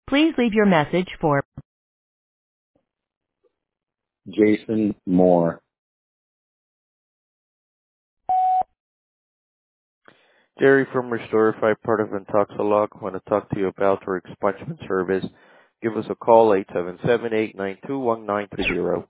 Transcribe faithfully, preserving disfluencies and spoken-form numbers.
Please leave your message for Jason Moore. Jerry from Restorify, part of Intoxilog. Want to talk to you about our expungement service. Give us a call, eight seven seven, eight nine two, one nine three zero.